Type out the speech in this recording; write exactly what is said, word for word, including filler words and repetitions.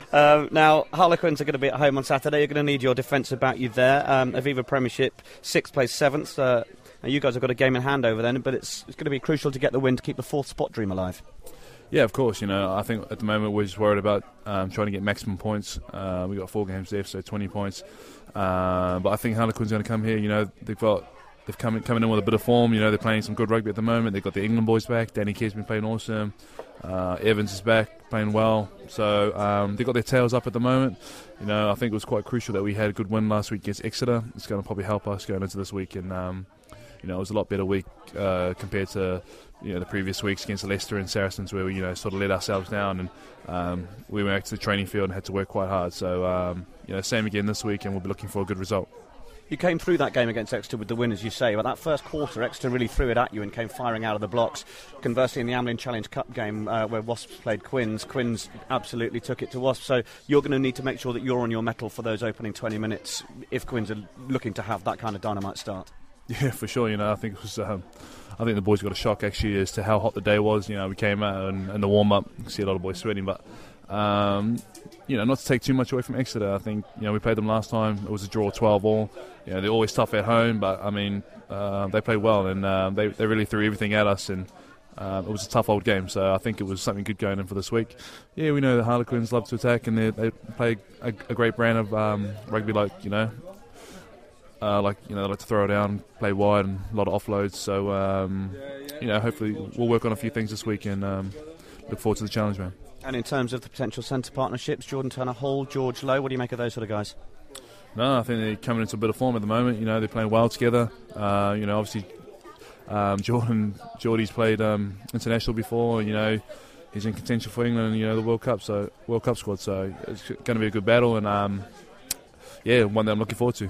Um, now, Harlequins are going to be at home on Saturday. You're going to need your defence about you there. Um, Aviva Premiership, sixth place, seventh. Uh, you guys have got a game in hand over then, but it's, it's going to be crucial to get the win to keep the fourth spot dream alive. Yeah, of course. You know, I think at the moment we're just worried about um, trying to get maximum points. Uh, we've got four games left, so twenty points. Uh, but I think Harlequins are going to come here. You know, they've got they've come coming in with a bit of form. You know, they're playing some good rugby at the moment. They've got the England boys back. Danny Kerr's been playing awesome. Uh, Evans is back, playing well. So um, they've got their tails up at the moment. You know, I think it was quite crucial that we had a good win last week against Exeter. It's going to probably help us going into this week. And, um, you know, it was a lot better week uh, compared to, you know, the previous weeks against Leicester and Saracens where we, you know, sort of let ourselves down. And um, we went back to the training field and had to work quite hard. So, um, you know, same again this week, and we'll be looking for a good result. You came through that game against Exeter with the win, as you say, but that first quarter, Exeter really threw it at you and came firing out of the blocks. Conversely, in the Amlin Challenge Cup game uh, where Wasps played Quins, Quins absolutely took it to Wasps. So you're going to need to make sure that you're on your mettle for those opening twenty minutes if Quins are looking to have that kind of dynamite start. Yeah, for sure. You know, I think it was. Um, I think the boys got a shock actually as to how hot the day was. You know, we came out and, and the warm up, you can see a lot of boys sweating, but. Um, you know, not to take too much away from Exeter. I think, you know, we played them last time. It was a draw twelve all. You know, they're always tough at home, but, I mean, uh, they played well, and uh, they, they really threw everything at us, and uh, it was a tough old game, so I think it was something good going in for this week. Yeah, we know the Harlequins love to attack, and they, they play a, a great brand of um, rugby, like, you know, uh, like, you know, they like to throw it down, play wide, and a lot of offloads, so, um, you know, hopefully we'll work on a few things this week and um, look forward to the challenge, man. And in terms of the potential centre partnerships, Jordan Turner-Hall, George Lowe, what do you make of those sort of guys? No, I think they're coming into a bit of form at the moment. You know, they're playing well together. Uh, you know, obviously, um, Jordan, Geordie's played um, international before. You know, he's in contention for England. You know, the World Cup, so World Cup squad. So it's going to be a good battle, and um, yeah, one that I'm looking forward to.